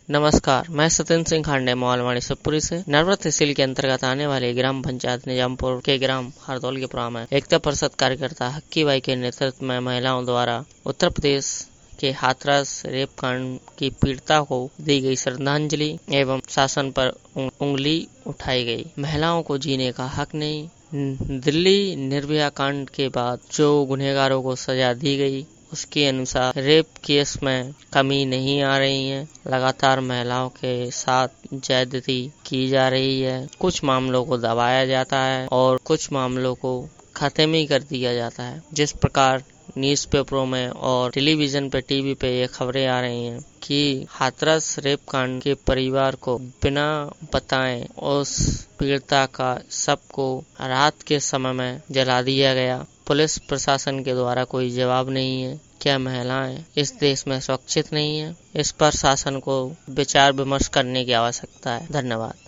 नमस्कार, मैं सत्येंद्र सिंह खांडे मोहालवाड़ी शिवपुरी से नरवर तहसील के अंतर्गत आने वाले ग्राम पंचायत निजामपुर के ग्राम हरदौल के प्रोग्राम में एकता परिषद कार्यकर्ता हक्की बाई के नेतृत्व में महिलाओं द्वारा उत्तर प्रदेश के हाथरस रेप कांड की पीड़िता को दी गई श्रद्धांजलि एवं शासन पर उंगली उठाई गई। महिलाओं को जीने का हक नहीं। दिल्ली निर्भया कांड के बाद जो गुनहगारों को सजा दी गई उसके अनुसार रेप केस में कमी नहीं आ रही है। लगातार महिलाओं के साथ ज्यादती की जा रही है। कुछ मामलों को दबाया जाता है और कुछ मामलों को खत्म ही कर दिया जाता है। जिस प्रकार न्यूज़पेपरों में और टेलीविजन पे टीवी पे ये खबरें आ रही हैं कि हाथरस रेप कांड के परिवार को बिना बताए उस पीड़िता का सबको रात के समय में जला दिया गया। पुलिस प्रशासन के द्वारा कोई जवाब नहीं है। क्या महिलाएं इस देश में सुरक्षित नहीं है? इस पर शासन को विचार विमर्श करने की आवश्यकता है। धन्यवाद।